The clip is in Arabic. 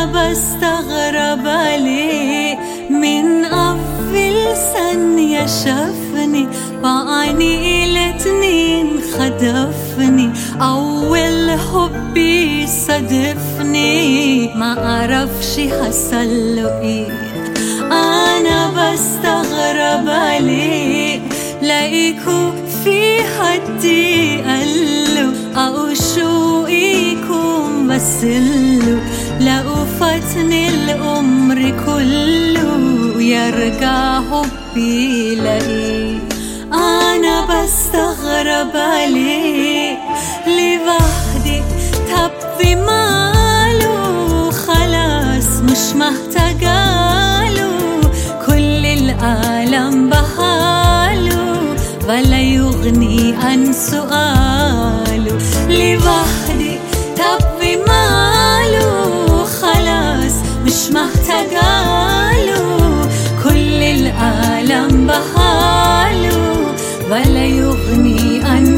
بستغرب عليه من أول ثانية شافني بعيني الاتنين خدفني أول حبي صدفني ما أعرفش حصله ايه. أنا بستغرب عليه لاقيكوا في حدي قاله أو شوقيكم بسله لقوا فاتني العمر كله يرجع حبي لاقيه. أنا بستغرب عليه لوحدي طب في ماله خلاص مش محتاجاله كل العالم بحاله ولا يغني عن سؤاله. لوحدي طب في ماله خلاص مش محتاجاله كل العالم بحاله ولا يغني عن